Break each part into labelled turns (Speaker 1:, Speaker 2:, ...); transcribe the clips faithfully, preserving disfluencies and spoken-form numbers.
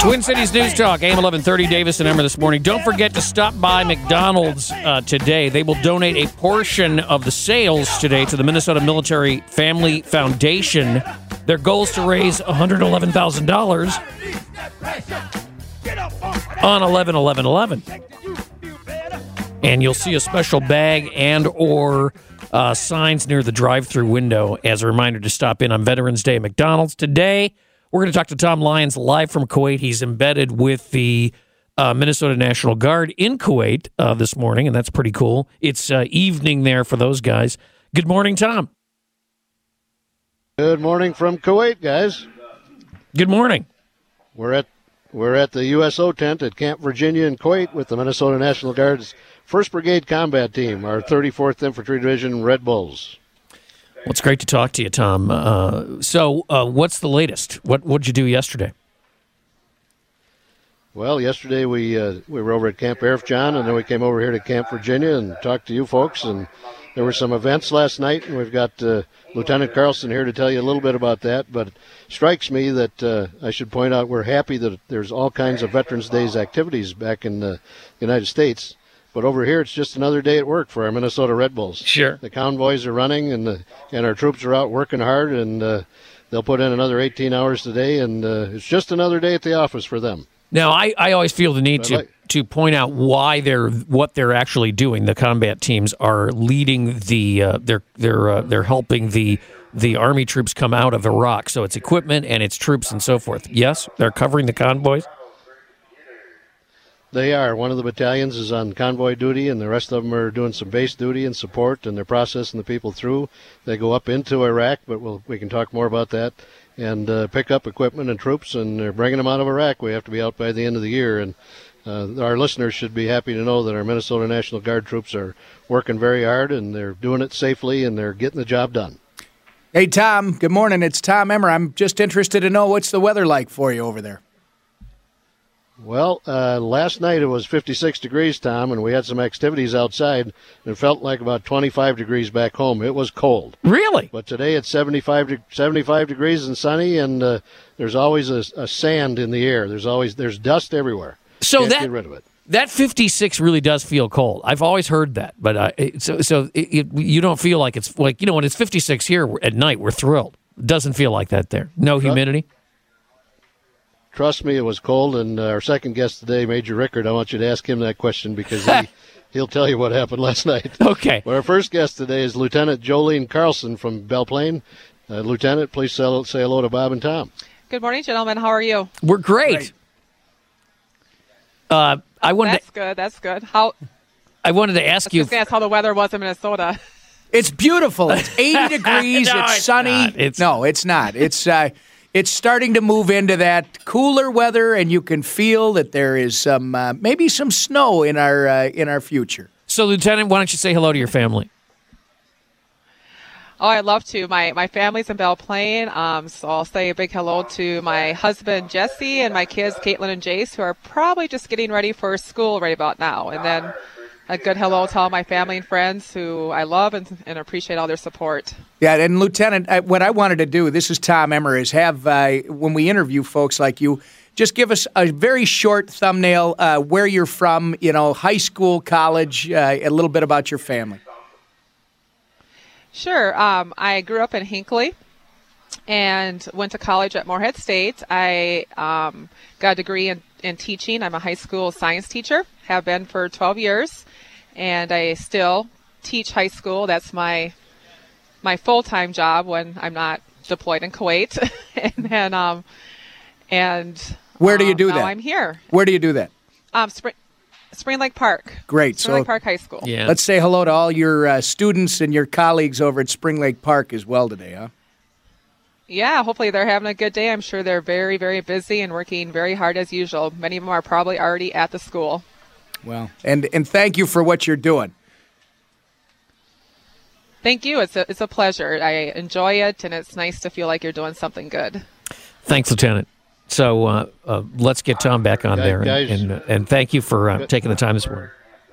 Speaker 1: Twin Cities News Talk, A M eleven thirty, Davis and Emmer this morning. Don't forget to stop by McDonald's uh, today. They will donate a portion of the sales today to the Minnesota Military Family Foundation. Their goal is to raise one hundred eleven thousand dollars on eleven eleven eleven. And you'll see a special bag and or uh, signs near the drive-thru window as a reminder to stop in on Veterans Day at McDonald's. Today, we're going to talk to Tom Lyons live from Kuwait. He's embedded with the uh, Minnesota National Guard in Kuwait uh, this morning, and that's pretty cool. It's uh, evening there for those guys. Good morning, Tom.
Speaker 2: Good morning from Kuwait, guys.
Speaker 1: Good morning.
Speaker 2: We're at we're at the U S O tent at Camp Virginia in Kuwait with the Minnesota National Guard's first Brigade Combat Team, our thirty-fourth Infantry Division Red Bulls.
Speaker 1: Well, it's great to talk to you, Tom. Uh, so, uh, what's the latest? What what did you do yesterday?
Speaker 2: Well, yesterday we uh, we were over at Camp Arif John, and then we came over here to Camp Virginia and talked to you folks. And there were some events last night, and we've got uh, Lieutenant Carlson here to tell you a little bit about that. But it strikes me that uh, I should point out we're happy that there's all kinds of Veterans Days activities back in the United States. But over here, it's just another day at work for our Minnesota Red Bulls.
Speaker 1: Sure.
Speaker 2: The convoys are running, and the, and our troops are out working hard, and uh, they'll put in another eighteen hours today, and uh, it's just another day at the office for them.
Speaker 1: Now, I, I always feel the need to,
Speaker 2: like,
Speaker 1: to point out why they're what they're actually doing. The combat teams are leading the uh, they're they're uh, they're helping the the Army troops come out of Iraq. So it's equipment and it's troops and so forth. Yes, they're covering the convoys.
Speaker 2: They are. One of the battalions is on convoy duty, and the rest of them are doing some base duty and support, and they're processing the people through. They go up into Iraq, but we'll, we can talk more about that, and uh, pick up equipment and troops, and they're bringing them out of Iraq. We have to be out by the end of the year, and uh, our listeners should be happy to know that our Minnesota National Guard troops are working very hard, and they're doing it safely, and they're getting the job done.
Speaker 3: Hey, Tom. Good morning. It's Tom Emmer. I'm just interested to know what's the weather like for you over there.
Speaker 2: Well, uh, last night it was fifty-six degrees, Tom, and we had some activities outside. It felt like about twenty-five degrees back home. It was cold.
Speaker 1: Really?
Speaker 2: But today it's seventy-five, de- seventy-five degrees and sunny, and uh, there's always a, a sand in the air. There's always there's dust everywhere.
Speaker 1: So
Speaker 2: Can't
Speaker 1: that
Speaker 2: get rid of it.
Speaker 1: That fifty-six really does feel cold. I've always heard that, but uh, it, so so it, it, you don't feel like it's like you know when it's fifty-six here at night, we're thrilled. It doesn't feel like that there. No humidity.
Speaker 2: Trust me, it was cold, and uh, our second guest today, Major Rickard, I want you to ask him that question because he, he'll tell you what happened last night.
Speaker 1: Okay.
Speaker 2: But our first guest today is Lieutenant Jolene Carlson from Belle Plaine. Uh, Lieutenant, please say hello to Bob and Tom.
Speaker 4: Good morning, gentlemen. How are you?
Speaker 1: We're great.
Speaker 3: Great.
Speaker 1: Uh, I wanted
Speaker 4: That's
Speaker 1: to,
Speaker 4: good. That's good. How?
Speaker 1: I wanted to ask
Speaker 4: I
Speaker 1: you.
Speaker 4: was going to ask how the weather was in Minnesota.
Speaker 3: It's beautiful. It's eighty degrees.
Speaker 1: No,
Speaker 3: it's,
Speaker 1: it's
Speaker 3: sunny.
Speaker 1: not. It's-
Speaker 3: No, it's not. It's uh, it's starting to move into that cooler weather, and you can feel that there is some uh, maybe some snow in our uh, in our future.
Speaker 1: So, Lieutenant, why don't you say hello to your family?
Speaker 4: Oh, I'd love to. My my family's in Belle Plaine, um, so I'll say a big hello to my husband, Jesse, and my kids, Caitlin and Jace, who are probably just getting ready for school right about now. And then a good hello to all my family and friends who I love and, and appreciate all their support.
Speaker 3: Yeah, and Lieutenant, I, what I wanted to do, this is Tom Emmer, is have, uh, when we interview folks like you, just give us a very short thumbnail, uh, where you're from, you know, high school, college, uh, a little bit about your family.
Speaker 4: Sure. Um, I grew up in Hinckley and went to college at Morehead State. I um, got a degree in, in teaching. I'm a high school science teacher, have been for twelve years, and I still teach high school. That's my my full-time job when I'm not deployed in Kuwait. and then, um, and
Speaker 3: Where do you
Speaker 4: um,
Speaker 3: do
Speaker 4: now
Speaker 3: that?
Speaker 4: I'm here.
Speaker 3: Where do you do that?
Speaker 4: Um, Spring, Spring Lake Park.
Speaker 3: Great.
Speaker 4: Spring
Speaker 3: So
Speaker 4: Lake Park High School.
Speaker 1: Yeah.
Speaker 3: let's say hello to all your uh, students and your colleagues over at Spring Lake Park as well today, huh?
Speaker 4: Yeah, hopefully they're having a good day. I'm sure they're very, very busy and working very hard as usual. Many of them are probably already at the school.
Speaker 3: Well, and, and thank you for what you're doing.
Speaker 4: Thank you. It's a, it's a pleasure. I enjoy it, and it's nice to feel like you're doing something good.
Speaker 1: Thanks, Lieutenant. So uh, uh, let's get Tom back on
Speaker 2: Guys-
Speaker 1: there, and,
Speaker 2: guys-
Speaker 1: and, uh, and thank you for uh, taking the time this morning.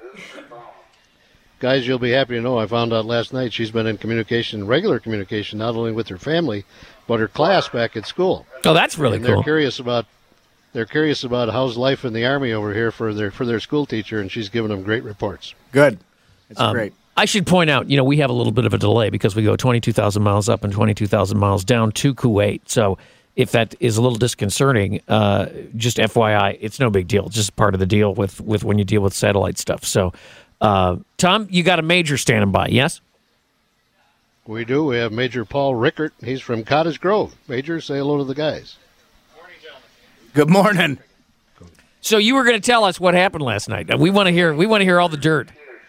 Speaker 2: Guys, you'll be happy to know I found out last night she's been in communication, regular communication, not only with her family, but her class back at school.
Speaker 1: Oh, that's really
Speaker 2: and they're
Speaker 1: cool.
Speaker 2: curious about they're curious about how's life in the Army over here for their for their school teacher, and she's giving them great reports.
Speaker 3: Good. It's
Speaker 1: Um,
Speaker 3: great.
Speaker 1: I should point out, you know, we have a little bit of a delay because we go twenty-two thousand miles up and twenty-two thousand miles down to Kuwait. So if that is a little disconcerting, uh, just F Y I, it's no big deal. It's just part of the deal with, with when you deal with satellite stuff. So, uh, Tom, you got a major standing by, yes?
Speaker 2: We do. We have Major Paul Rickert. He's from Cottage Grove. Major, say hello to the guys.
Speaker 3: Good morning.
Speaker 1: So you were going to tell us what happened last night. We want to hear. We want to hear all the dirt.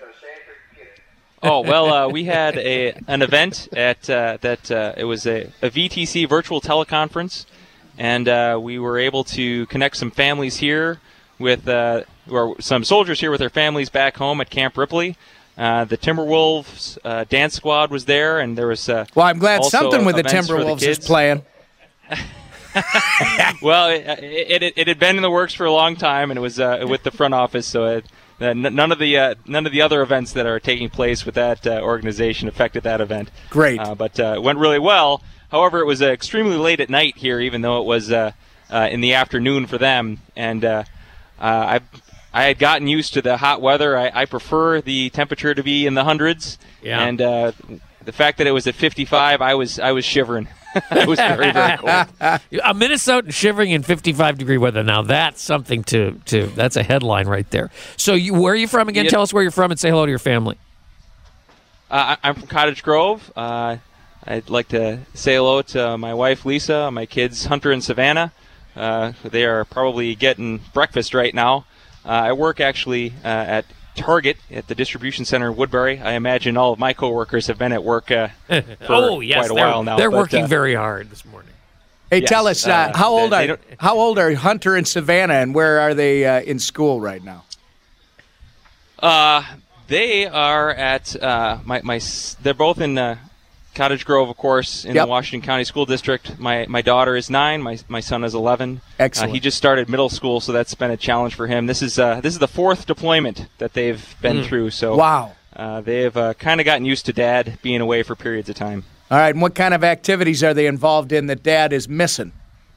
Speaker 5: Oh well, uh, we had a an event at uh, that uh, it was a, a V T C virtual teleconference, and uh, we were able to connect some families here with uh, or some soldiers here with their families back home at Camp Ripley. Uh, the Timberwolves uh, dance squad was there, and there was uh,
Speaker 3: Well, I'm glad
Speaker 5: also
Speaker 3: something with the
Speaker 5: events for
Speaker 3: Timberwolves is
Speaker 5: kids.
Speaker 3: playing.
Speaker 5: Well, it, it, it, it had been in the works for a long time, and it was uh, with the front office, so it, uh, n- none of the uh, none of the other events that are taking place with that uh, organization affected that event.
Speaker 3: Great.
Speaker 5: Uh, but uh, it went really well. However, it was uh, extremely late at night here, even though it was uh, uh, in the afternoon for them. And uh, uh, I I had gotten used to the hot weather. I, I prefer the temperature to be in the hundreds.
Speaker 1: Yeah.
Speaker 5: And uh, the fact that it was at fifty-five, I was I was shivering. It was very, very cold.
Speaker 1: A Minnesotan shivering in fifty-five degree weather. Now that's something to to. That's a headline right there. So you, where are you from again?
Speaker 5: Yeah.
Speaker 1: Tell us where you're from and say hello to your family.
Speaker 5: Uh, I- I'm from Cottage Grove. Uh, I'd like to say hello to my wife, Lisa, my kids, Hunter and Savannah. Uh, they are probably getting breakfast right now. Uh, I work actually uh, at Target at the distribution center in Woodbury. I imagine all of my coworkers have been at work uh, for
Speaker 1: oh yes,
Speaker 5: quite a
Speaker 1: they're,
Speaker 5: while now.
Speaker 1: they're
Speaker 5: but,
Speaker 1: working
Speaker 5: uh,
Speaker 1: very hard this morning.
Speaker 3: Hey,
Speaker 5: Yes,
Speaker 3: tell us uh,
Speaker 5: uh,
Speaker 3: how old
Speaker 5: they- they
Speaker 3: are
Speaker 5: don't-
Speaker 3: how old are Hunter and Savannah, and where are they uh, in school right now?
Speaker 5: Uh, they are at uh, my my. s- They're both in uh, Cottage Grove, of course, in
Speaker 3: Yep.
Speaker 5: the Washington County School District. My my daughter is nine. My my son is eleven.
Speaker 3: Excellent.
Speaker 5: Uh, he just started middle school, so that's been a challenge for him. This is uh, this is the fourth deployment that they've been through. So
Speaker 3: Wow.
Speaker 5: uh, they've uh, kind of gotten used to Dad being away for periods of time.
Speaker 3: All right, and what kind of activities are they involved in that Dad is missing?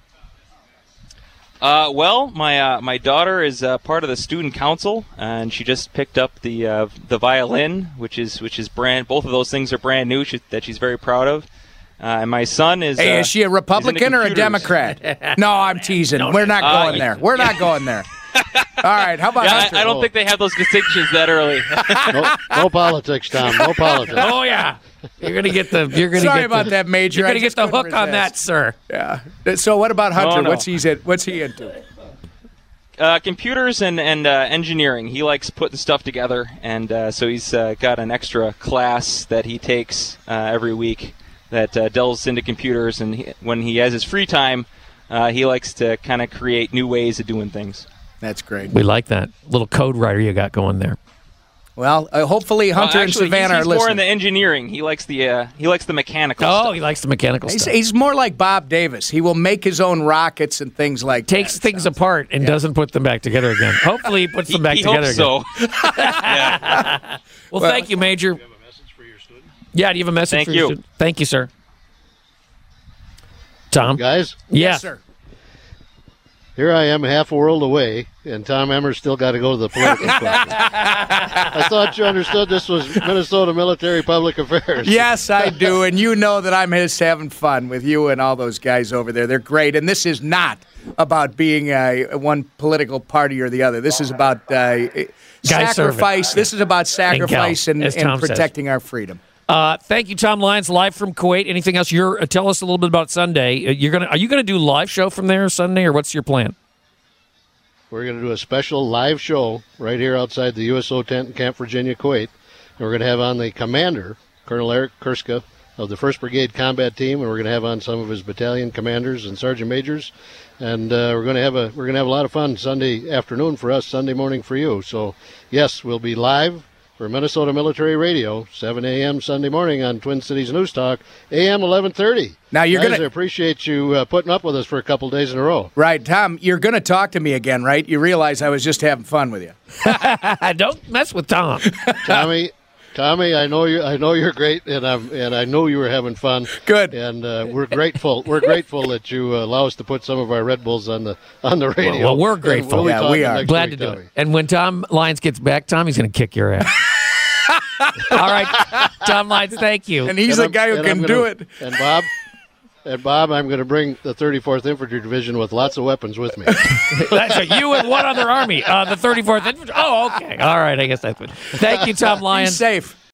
Speaker 5: Uh, well, my uh, my daughter is uh, part of the student council, and she just picked up the uh, the violin, which is which is brand. Both of those things are brand new she, that she's very proud of. Uh, and my son is.
Speaker 3: Hey,
Speaker 5: uh,
Speaker 3: is she a
Speaker 5: is into
Speaker 3: Republican or a
Speaker 5: computers.
Speaker 3: Democrat? No, I'm teasing. We're not
Speaker 5: Uh,
Speaker 3: going there. We're not going there. All right, how about
Speaker 5: Yeah,
Speaker 3: Hunter?
Speaker 5: I, I don't think they have those distinctions that early.
Speaker 2: No, no politics, Tom. No politics.
Speaker 1: Oh yeah, you're gonna get the. You're gonna
Speaker 3: Sorry
Speaker 1: get
Speaker 3: about
Speaker 1: the,
Speaker 3: that, Major.
Speaker 1: You're
Speaker 3: I
Speaker 1: gonna get
Speaker 3: just
Speaker 1: the
Speaker 3: couldn't
Speaker 1: hook on that,
Speaker 3: resist.
Speaker 1: sir.
Speaker 3: Yeah. So what about Hunter?
Speaker 5: no.
Speaker 3: What's he in, What's he into?
Speaker 5: Uh, computers and and uh, engineering. He likes putting stuff together, and uh, so he's uh, got an extra class that he takes uh, every week that uh, delves into computers. And he, when he has his free time, uh, he likes to kind of create new ways of doing things.
Speaker 3: That's great.
Speaker 1: We like that little code writer you got going there.
Speaker 3: Well, uh, hopefully Hunter
Speaker 5: Uh,
Speaker 3: and
Speaker 5: actually,
Speaker 3: Savannah
Speaker 5: he's, he's
Speaker 3: are
Speaker 5: more in
Speaker 3: listening.
Speaker 5: the engineering. He likes the uh, he likes the mechanical
Speaker 1: Oh,
Speaker 5: stuff.
Speaker 1: he likes the mechanical
Speaker 3: He's,
Speaker 1: stuff.
Speaker 3: he's more like Bob Davis. He will make his own rockets and things like
Speaker 1: Takes
Speaker 3: that.
Speaker 1: things apart and doesn't put them back together again. Hopefully, he puts
Speaker 5: He,
Speaker 1: them back
Speaker 5: he
Speaker 1: together
Speaker 5: hopes
Speaker 1: again.
Speaker 5: so. yeah.
Speaker 1: Well, thank you, Major. Yeah, do you have a message
Speaker 5: Thank
Speaker 1: for your
Speaker 5: you.
Speaker 1: student? Thank you, sir. Tom?
Speaker 2: Guys,
Speaker 1: Yeah.
Speaker 3: Yes, sir.
Speaker 2: here I am half a world away, and Tom Emmer's still got to go to the political question. I thought you understood this was Minnesota Military Public Affairs.
Speaker 3: Yes, I do, and you know that I'm just having fun with you and all those guys over there. They're great, and this is not about being uh, one political party or the other. This is about uh, sacrifice. This is about sacrifice and,
Speaker 1: as
Speaker 3: and
Speaker 1: Tom says.
Speaker 3: protecting our freedom.
Speaker 1: Uh, thank you, Tom Lyons, live from Kuwait. Anything else? You're uh, tell us a little bit about Sunday. Uh, you're gonna are you gonna do a live show from there Sunday, or what's your plan?
Speaker 2: We're going to do a special live show right here outside the U S O tent in Camp Virginia, Kuwait. And we're going to have on the commander, Colonel Eric Kurska, of the first Brigade Combat Team, and we're going to have on some of his battalion commanders and sergeant majors. And uh, we're going to have a we're going to have a lot of fun Sunday afternoon for us, Sunday morning for you. So yes, we'll be live for Minnesota Military Radio, seven a.m. Sunday morning on Twin Cities News Talk, A M eleven thirty.
Speaker 3: Now you're
Speaker 2: Guys,
Speaker 3: gonna-
Speaker 2: I appreciate you uh, putting up with us for a couple days in a row.
Speaker 3: Right, Tom, you're going to talk to me again, right? You realize I was just having fun with you.
Speaker 1: Don't mess with Tom.
Speaker 2: Tommy, Tommy, I know you. I know you're great, and I'm and I know you were having fun.
Speaker 3: Good.
Speaker 2: And uh, we're grateful. We're grateful that you uh, allow us to put some of our Red Bulls on the on the radio.
Speaker 1: Well, we're
Speaker 2: And
Speaker 1: grateful.
Speaker 2: we'll be
Speaker 3: Yeah,
Speaker 2: talking
Speaker 3: we are.
Speaker 2: next
Speaker 1: Glad
Speaker 2: week,
Speaker 1: to do
Speaker 2: Tommy.
Speaker 1: it. And when Tom Lyons gets back, Tom, he's going to kick your ass. All right, Tom Lyons, thank you.
Speaker 3: And he's
Speaker 2: And
Speaker 3: the
Speaker 2: I'm-
Speaker 3: guy who
Speaker 2: and
Speaker 3: can
Speaker 2: I'm
Speaker 3: do
Speaker 2: gonna-
Speaker 3: it.
Speaker 2: And Bob, and Bob, I'm going to bring the thirty-fourth Infantry Division with lots of weapons with me.
Speaker 1: That's a, you and one other army, uh, the thirty-fourth. Infantry. Oh, okay. All right, I guess that's what. Thank you, Tom
Speaker 3: Be
Speaker 1: Lyons.
Speaker 3: safe.